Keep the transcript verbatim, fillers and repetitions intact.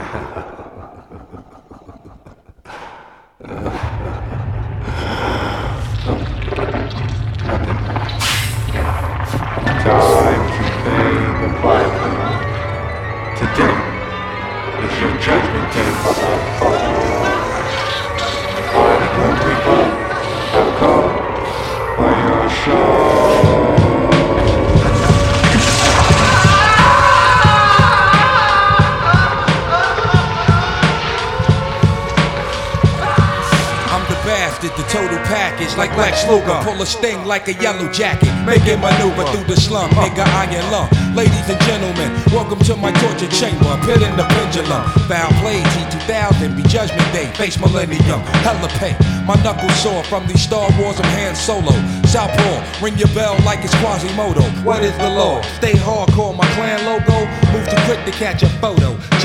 Time to pay the piper. Today is your judgment day, motherfucker. All the good people have come for your show. Bastard, the total package like Lex Luger. Pull a sting like a yellow jacket, making maneuver through the slum, nigga iron lung. Ladies and gentlemen, welcome to my torture chamber, pit in the pendulum. Foul play, T two thousand, be judgment day, face millennium, hella pay. My knuckles sore from these Star Wars, I'm Han Solo. Southpaw, ring your bell like it's Quasimodo. What is the law? Stay hardcore, my clan logo, move too quick to catch a photo.